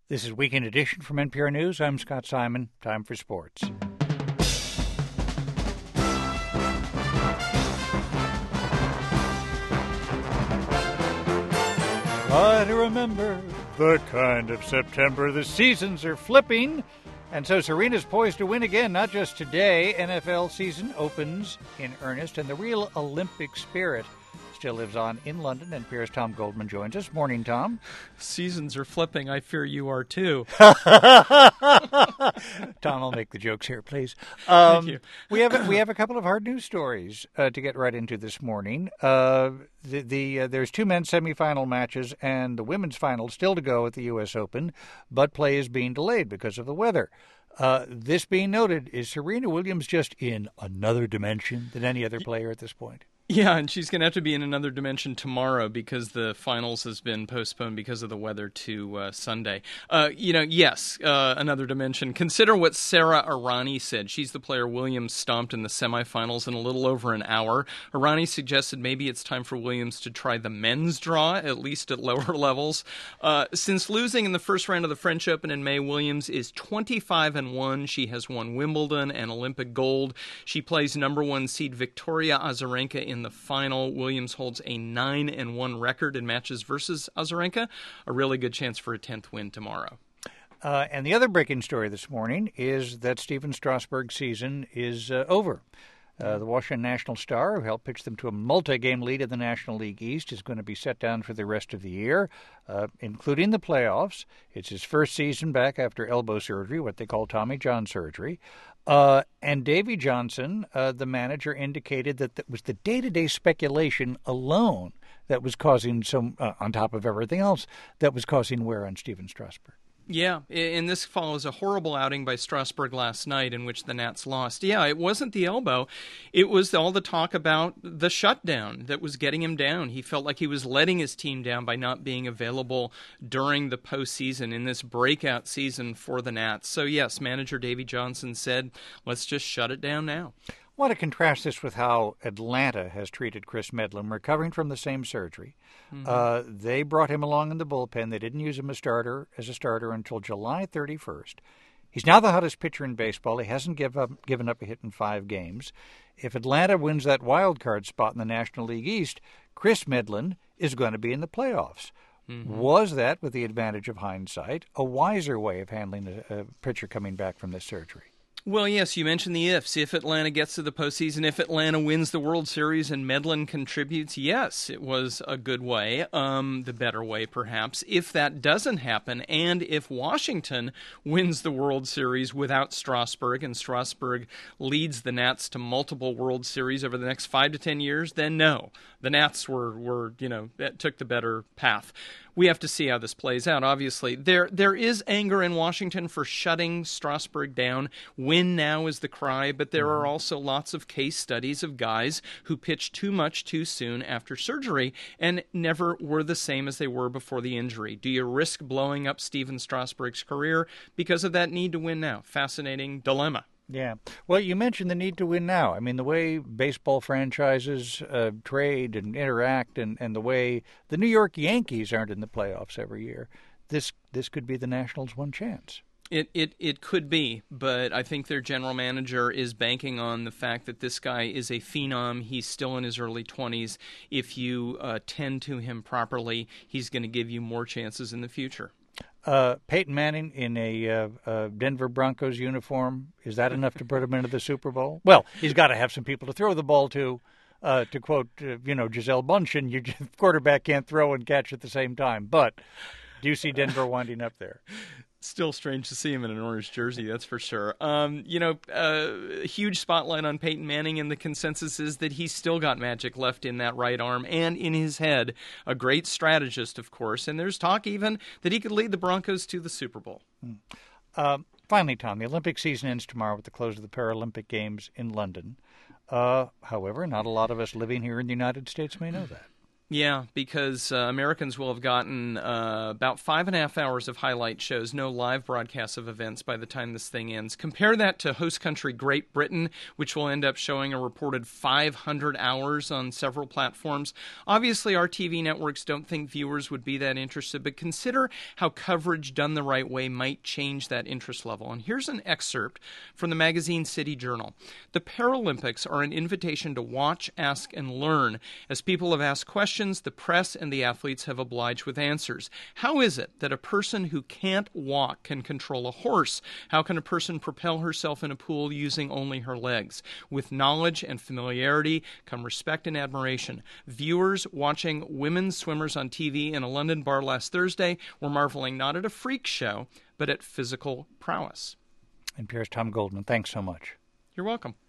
This is Weekend Edition from NPR News. I'm Scott Simon. Time for sports. Try to remember the kind of September the seasons are flipping. And so Serena's poised to win again, not just today. NFL season opens in earnest, and the real Olympic spirit still lives on in London. NPR's Tom Goldman joins us. Morning, Tom. Seasons are flipping. I fear you are too. Tom, I'll make the jokes here, please. Thank you. we have a couple of hard news stories to get right into this morning. There's two men's semifinal matches and the women's final still to go at the U.S. Open, but play is being delayed because of the weather. This being noted, is Serena Williams just in another dimension than any other player at this point? Yeah, and she's going to have to be in another dimension tomorrow because the finals has been postponed because of the weather to Sunday. Yes, another dimension. Consider what Sara Errani said. She's the player Williams stomped in the semifinals in a little over an hour. Errani suggested maybe it's time for Williams to try the men's draw, at least at lower levels. Since losing in the first round of the French Open in May, Williams is 25-1. She has won Wimbledon and Olympic gold. She plays number one seed Victoria Azarenka in the final. Williams holds a 9-1 record in matches versus Azarenka. A really good chance for a 10th win tomorrow. And the other breaking story this morning is that Stephen Strasburg's season is over. The Washington National star, who helped pitch them to a multi-game lead in the National League East, is going to be set down for the rest of the year, including the playoffs. It's his first season back after elbow surgery, what they call Tommy John surgery. And Davey Johnson, the manager, indicated that it was the day-to-day speculation alone that was causing some, on top of everything else, that was causing wear on Stephen Strasburg. Yeah, and this follows a horrible outing by Strasburg last night in which the Nats lost. Yeah, it wasn't the elbow. It was all the talk about the shutdown that was getting him down. He felt like he was letting his team down by not being available during the postseason in this breakout season for the Nats. So, yes, manager Davey Johnson said, let's just shut it down now. I want to contrast this with how Atlanta has treated Chris Medlin, recovering from the same surgery. Mm-hmm. They brought him along in the bullpen. They didn't use him as a starter until July 31st. He's now the hottest pitcher in baseball. He hasn't given up a hit in 5 games. If Atlanta wins that wild card spot in the National League East, Chris Medlin is going to be in the playoffs. Mm-hmm. Was that, with the advantage of hindsight, a wiser way of handling a pitcher coming back from this surgery? Well, yes, you mentioned the ifs. If Atlanta gets to the postseason, if Atlanta wins the World Series and Medlin contributes, yes, it was a good way, the better way perhaps. If that doesn't happen, and if Washington wins the World Series without Strasburg, and Strasburg leads the Nats to multiple World Series over the next 5 to 10 years, then no. The Nats took the better path. We have to see how this plays out. Obviously, there is anger in Washington for shutting Strasburg down. Win now is the cry, but there are also lots of case studies of guys who pitched too much too soon after surgery and never were the same as they were before the injury. Do you risk blowing up Stephen Strasburg's career because of that need to win now? Fascinating dilemma. Yeah. Well, you mentioned the need to win now. I mean, the way baseball franchises trade and interact and the way the New York Yankees aren't in the playoffs every year, this could be the Nationals' one chance. It could be, but I think their general manager is banking on the fact that this guy is a phenom. He's still in his early 20s. If you tend to him properly, he's going to give you more chances in the future. Peyton Manning in a Denver Broncos uniform, is that enough to put him into the Super Bowl? Well, he's got to have some people to throw the ball to. To quote, Gisele Bundchen, your quarterback can't throw and catch at the same time. But do you see Denver winding up there? Still strange to see him in an orange jersey, that's for sure. A huge spotlight on Peyton Manning, and the consensus is that he's still got magic left in that right arm and in his head. A great strategist, of course, and there's talk even that he could lead the Broncos to the Super Bowl. Finally, Tom, the Olympic season ends tomorrow with the close of the Paralympic Games in London. However, not a lot of us living here in the United States may know that. Yeah, because Americans will have gotten about 5.5 hours of highlight shows, no live broadcasts of events by the time this thing ends. Compare that to host country Great Britain, which will end up showing a reported 500 hours on several platforms. Obviously, our TV networks don't think viewers would be that interested, but consider how coverage done the right way might change that interest level. And here's an excerpt from the magazine City Journal. The Paralympics are an invitation to watch, ask, and learn. As people have asked questions, the press and the athletes have obliged with answers. How is it that a person who can't walk can control a horse? How can a person propel herself in a pool using only her legs? With knowledge and familiarity come respect and admiration. Viewers watching women's swimmers on TV in a London bar last Thursday were marveling not at a freak show, but at physical prowess. NPR's Tom Goldman, thanks so much. You're welcome.